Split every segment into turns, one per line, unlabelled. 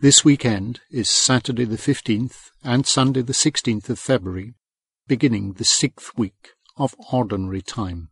This weekend is Saturday the 15th and Sunday the 16th of February, beginning the 6th week of Ordinary Time.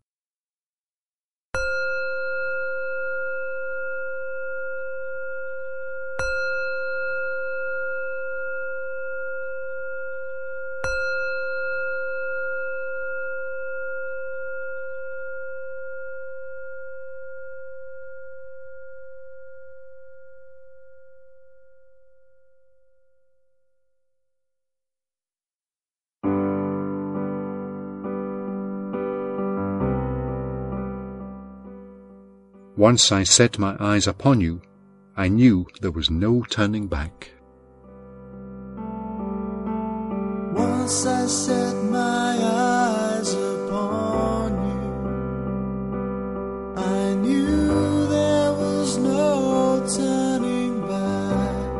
Once I set my eyes upon you, I knew there was no turning back.
Once I set my eyes upon you, I knew there was no turning back,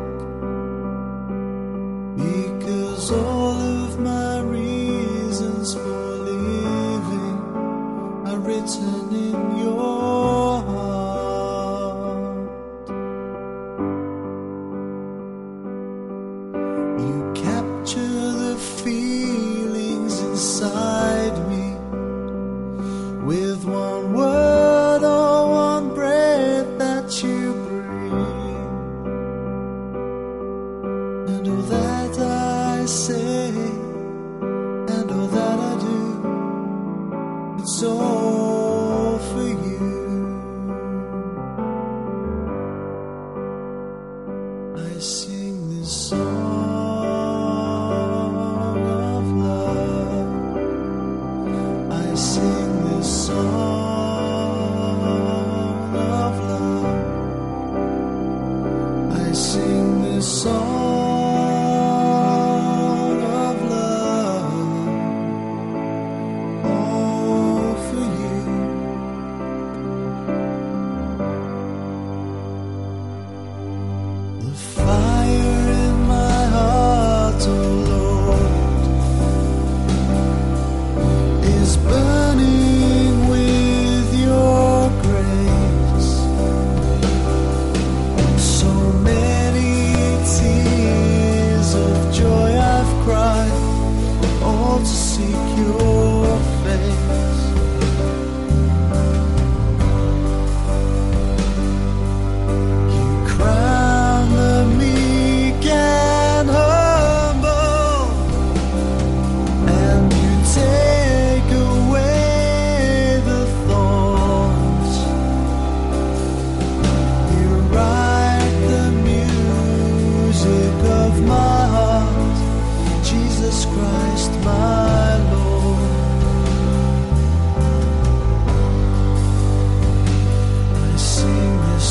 because all of my reasons for living are written in your heart. You capture the feelings inside me with one word or one breath that you breathe, and all that I say and all that I do, it's all for you. I sing this song of love. I sing this song of love. I sing this song of love, all for you. The fire in my heart, oh Lord, is burning with your grace. So many tears of joy I've cried, all to seek your face. You crown the meek and humble, and you take away the thorns. You write the music of my heart, Jesus Christ my Lord. I sing this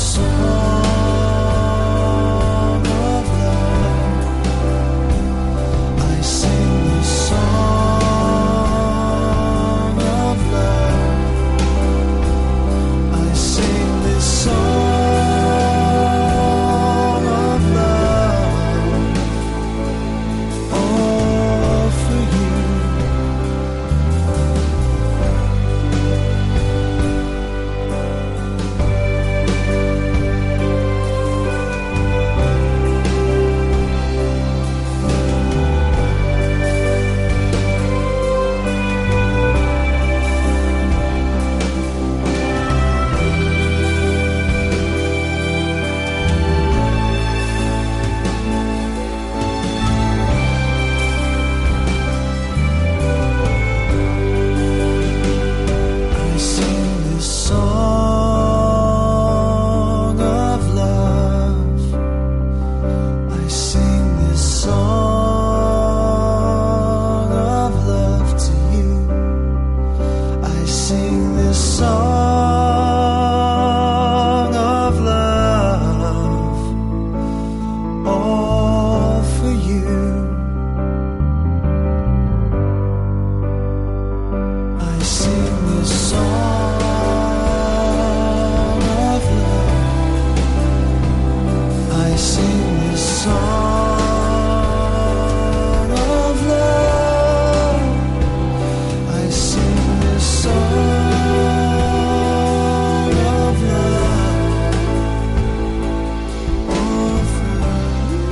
song of love. I sing this song of love. I sing this song of love, all for you. I sing this song of love. I sing this song of love to you. I sing this song of love, all for you. I sing this song of love. I sing this song of love. I sing this song of love, all for you.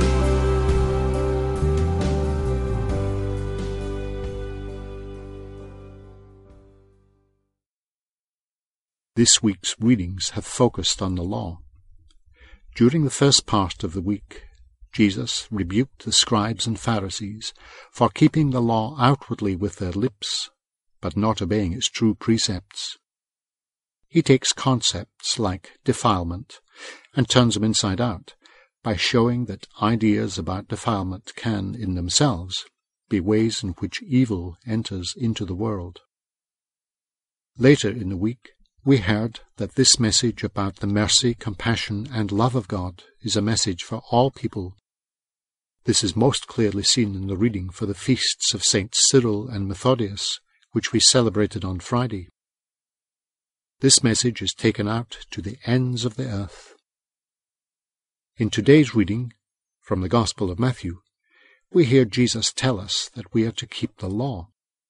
This week's readings have focused on the law. During the first part of the week, Jesus rebuked the scribes and Pharisees for keeping the law outwardly with their lips, but not obeying its true precepts. He takes concepts like defilement and turns them inside out by showing that ideas about defilement can, in themselves, be ways in which evil enters into the world. Later in the week, we heard that this message about the mercy, compassion, and love of God is a message for all people. This is most clearly seen in the reading for the feasts of Saints Cyril and Methodius, which we celebrated on Friday. This message is taken out to the ends of the earth. In today's reading, from the Gospel of Matthew, we hear Jesus tell us that we are to keep the law.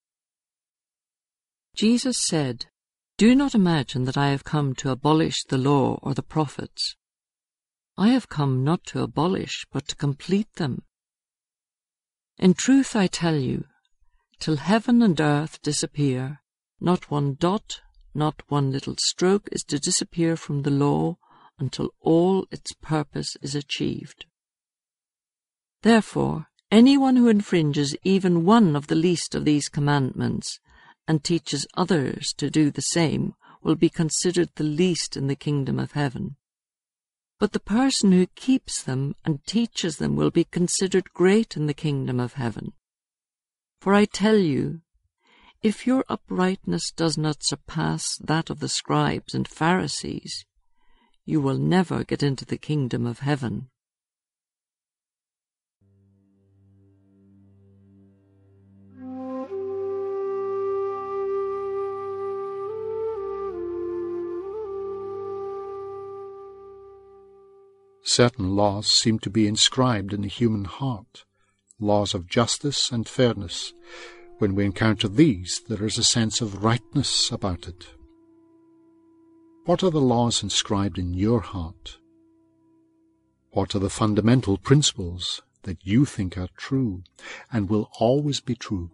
Jesus said, "Do not imagine that I have come to abolish the law or the prophets. I have come not to abolish, but to complete them. In truth I tell you, till heaven and earth disappear, not one dot, not one little stroke is to disappear from the law until all its purpose is achieved. Therefore, anyone who infringes even one of the least of these commandments and teaches others to do the same will be considered the least in the kingdom of heaven. But the person who keeps them and teaches them will be considered great in the kingdom of heaven. For I tell you, if your uprightness does not surpass that of the scribes and Pharisees, you will never get into the kingdom of heaven."
Certain laws seem to be inscribed in the human heart, laws of justice and fairness. When we encounter these, there is a sense of rightness about it. What are the laws inscribed in your heart? What are the fundamental principles that you think are true and will always be true?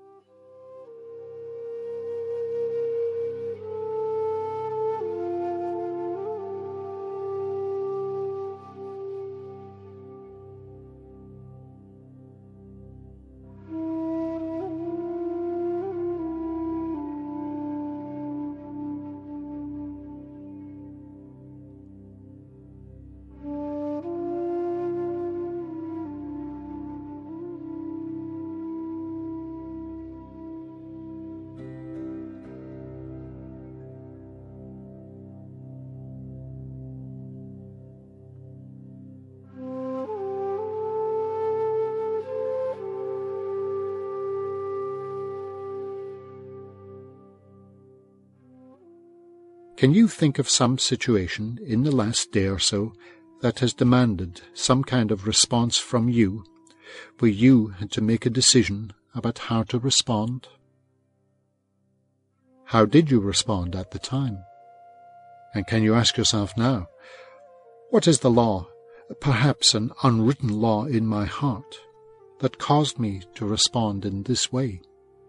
Can you think of some situation in the last day or so that has demanded some kind of response from you, where you had to make a decision about how to respond? How did you respond at the time? And can you ask yourself now, what is the law, perhaps an unwritten law in my heart, that caused me to respond in this way?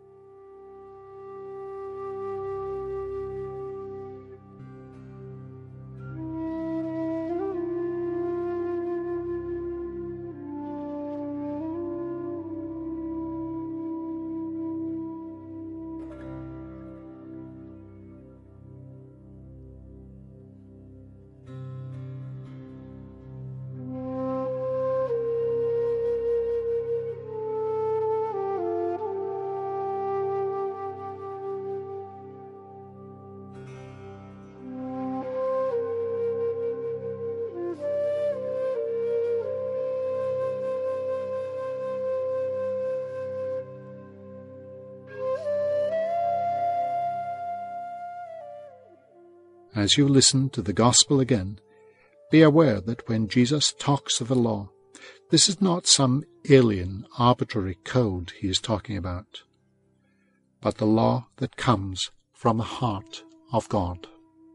As you listen to the Gospel again, be aware that when Jesus talks of the law, this is not some alien, arbitrary code he is talking about, but the law that comes from the heart of God.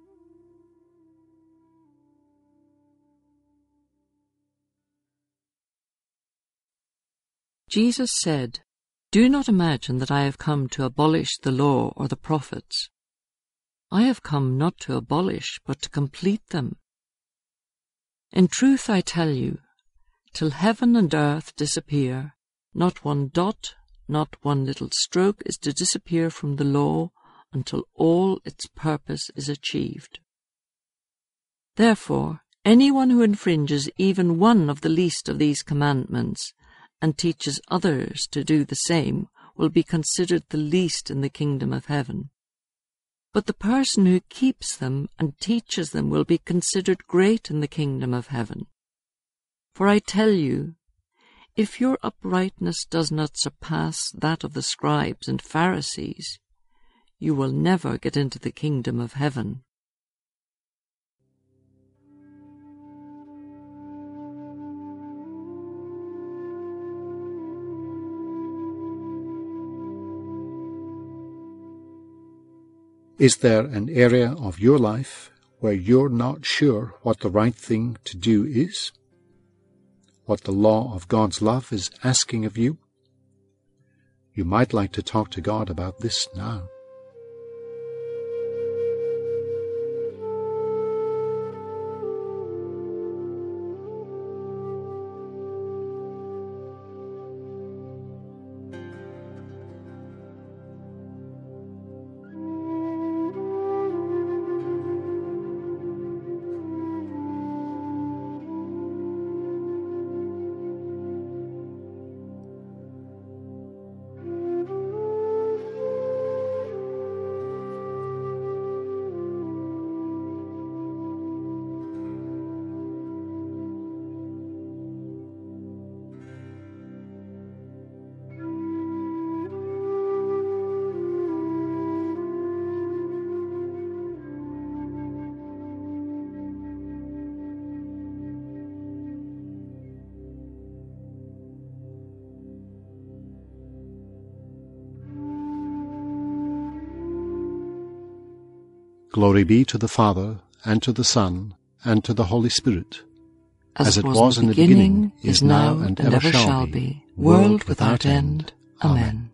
Jesus said, "Do not imagine that I have come to abolish the law or the prophets. I have come not to abolish, but to complete them. In truth I tell you, till heaven and earth disappear, not one dot, not one little stroke is to disappear from the law until all its purpose is achieved. Therefore, anyone who infringes even one of the least of these commandments and teaches others to do the same will be considered the least in the kingdom of heaven. But the person who keeps them and teaches them will be considered great in the kingdom of heaven. For I tell you, if your uprightness does not surpass that of the scribes and Pharisees, you will never get into the kingdom of heaven.
Is there an area of your life where you're not sure what the right thing to do is? What the law of God's love is asking of you? You might like to talk to God about this now. Glory be to the Father, and to the Son, and to the Holy Spirit, as it was in the beginning, is now, and ever shall be, world without end. Amen.